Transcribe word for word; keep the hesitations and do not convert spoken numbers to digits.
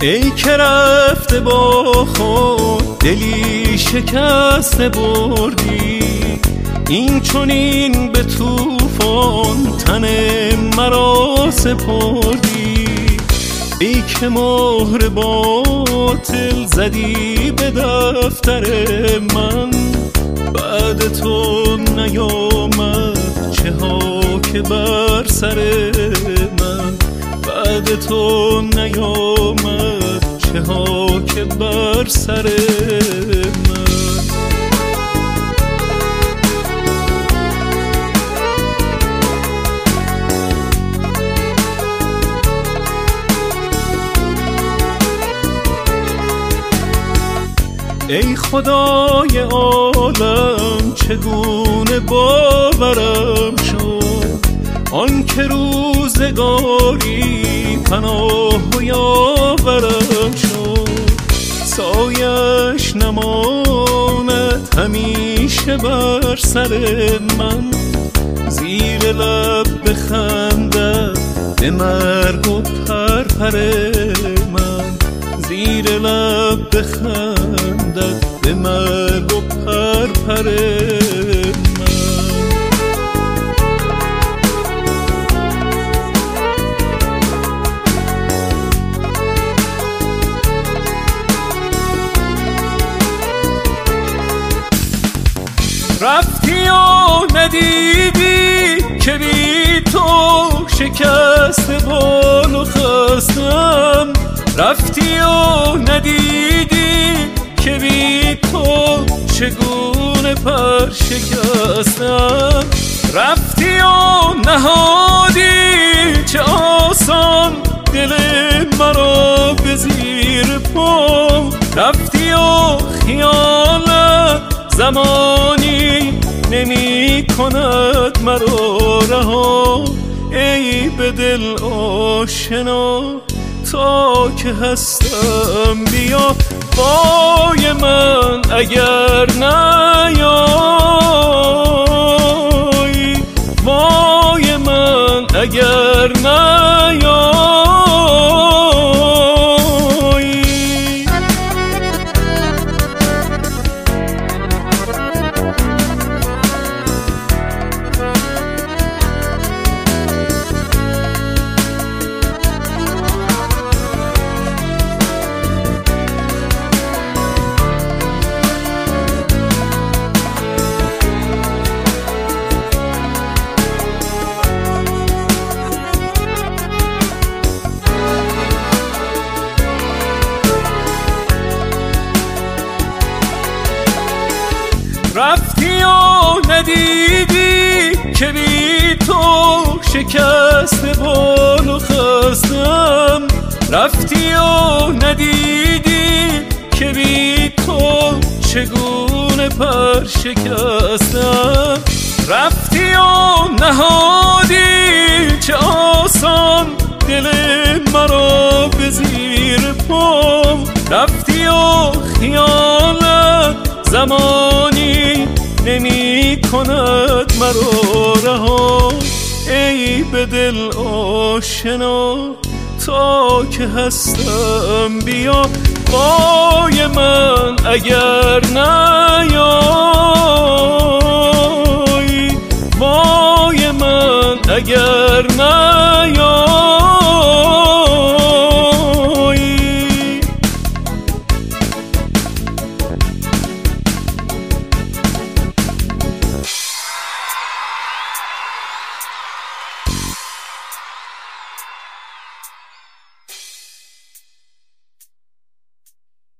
ای که رفته با خود دلی شکسته بردی، این چنین به طوفان تن مرا سپردی. ای که مهر باطل زدی به دفتر من، بعد تو نیامد چه ها که بر سر من، بعد تو نیامد چه ها که بر سر من. ای خدای عالم چگونه باورم شد، آن که روزگاری پناه و یاورم شد. سایش نماند همیشه بر سر من، زیر لب بخندد به مرگ و پرپر من، زیر لب بخندد به مرگ و پرپر من. رفتی و ندیدی که بی تو شکست بال و خستم، رفتی و ندیدی که بی تو چگونه پر شکستم، رفتی و نهادی چه آسان دل مرا به زیر پا، رفتی و خیالت زمانی نمی کند مرا رها. ای به دل آشنا تا که هستم بیا، وای من اگر نیایی، وای من اگر نیایی. رفتی و ندیدی که بی تو شکست بال و خستم، رفتی و ندیدی که بی تو چگونه پر شکستم، رفتی و نهادی چه آسان دل مرا به زیر پا، رفتی و خیالت زمانی نمی کند مرا رها. ای به دل آشنا تا که هستم بیا، وای من اگر نیایی، وای من اگر